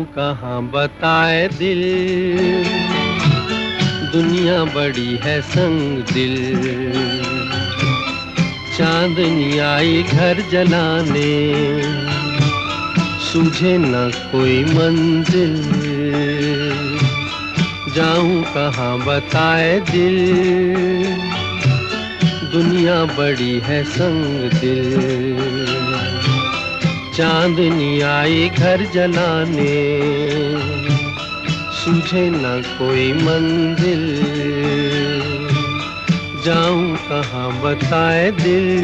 कहाँ बताए दिल, दुनिया बड़ी है संग दिल। चांदनी आई घर जलाने, सूझे न कोई मंजिल। जाऊं कहाँ बताए दिल, दुनिया बड़ी है संग दिल। चांदनी आई घर जलाने, सूझे न कोई मंजिल। जाऊं कहाँ बताए दिल।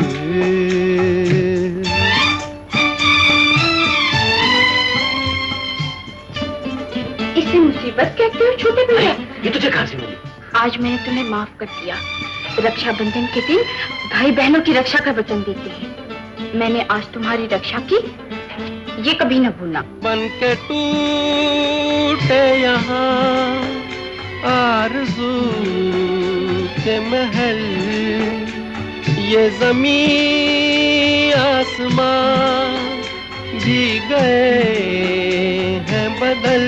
इसे मुसीबत कहते हो छोटे भैया? ये तुझे कहाँ से मिली? आज मैंने तुम्हें माफ कर दिया। रक्षाबंधन के दिन भाई बहनों की रक्षा का वचन देते हैं। मैंने आज तुम्हारी रक्षा की, ये कभी न भूलना। बन के टूटे यहाँ आरज़ू के महल, ये ज़मीन आसमां भी गए हैं बदल।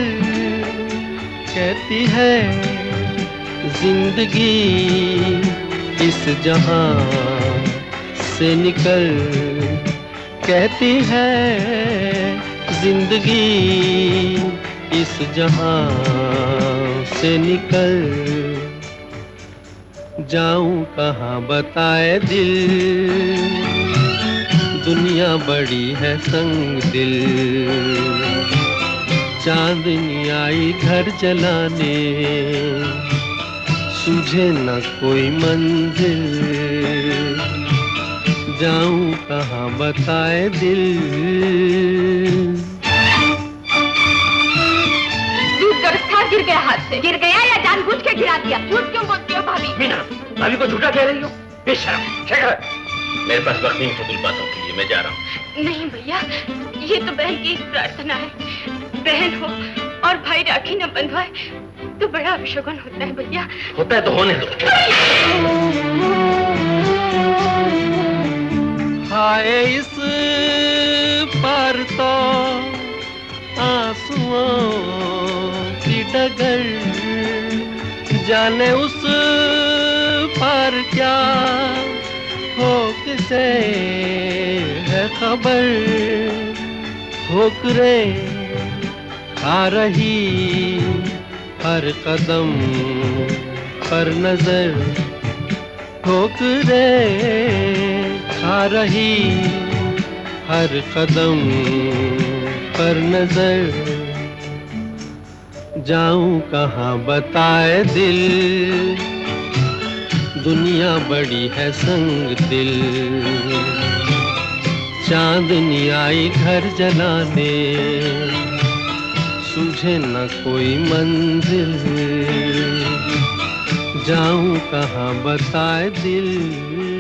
कहती है जिंदगी इस जहां से निकल, कहती है जिंदगी इस जहां से निकल। जाऊं कहाँ बताए दिल, दुनिया बड़ी है संग दिल। चांदनी आई घर जलाने, सूझे न कोई मंजिल। जाऊं कहाँ बताए दिल। दूध गर्म था, गिर गया हाथ से। गिर गया या जानबूझ के गिरा दिया? झूठ क्यों बोलती हो भाभी? मीना, भाभी को झूठा कह रही हो? बेशर्म। मेरे पास वक्त नहीं फजूल बातों के लिए, मैं जा रहा हूँ। नहीं भैया, ये तो बहन की प्रार्थना है। बहन हो और भाई राखी न बंधवाए तो बड़ा अपशगुन होता है भैया। होता है तो होने दो। हाय इस पार तो आंसुओं की डगर, जाने उस पार क्या हो किसे है खबर। ठोकरे आ रही हर कदम पर नजर, ठोकरे आ रही हर कदम पर नजर। जाऊं कहाँ बताए दिल, दुनिया बड़ी है संग दिल। चांदनी आई घर जलाने, सूझे न कोई मंजिल। जाऊं कहाँ बताए दिल।